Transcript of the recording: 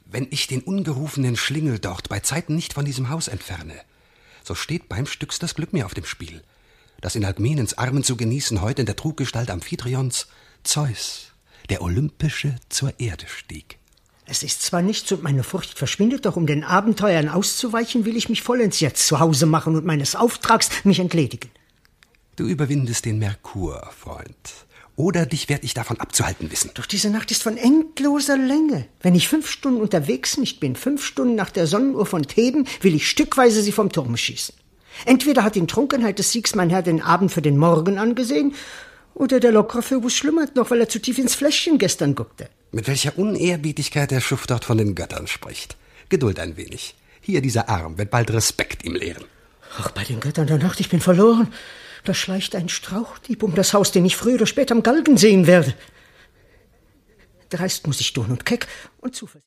Wenn ich den ungerufenen Schlingel dort bei Zeiten nicht von diesem Haus entferne, so steht beim Styx das Glück mir auf dem Spiel, das in Alkmenens Armen zu genießen heute in der Truggestalt Amphitryon Zeus, der Olympische, zur Erde stieg. Es ist zwar nichts und meine Furcht verschwindet, doch um den Abenteuern auszuweichen, will ich mich vollends jetzt zu Hause machen und meines Auftrags mich entledigen. Du überwindest den Merkur, Freund. Oder dich werd ich davon abzuhalten wissen. Doch diese Nacht ist von endloser Länge. Wenn ich 5 Stunden unterwegs nicht bin, 5 Stunden nach der Sonnenuhr von Theben, will ich stückweise sie vom Turme schießen. Entweder hat in Trunkenheit des Siegs mein Herr den Abend für den Morgen angesehen, oder der lockere Phöbus schlummert noch, weil er zu tief ins Fläschchen gestern guckte. Mit welcher Unehrerbietigkeit der Schuft dort von den Göttern spricht. Geduld ein wenig. Hier dieser Arm wird bald Respekt ihm lehren. Ach, bei den Göttern der Nacht, ich bin verloren. Da schleicht ein Strauchdieb um das Haus, den ich früher oder später am Galgen sehen werde. Dreist muss ich tun und keck und zuversichtlich.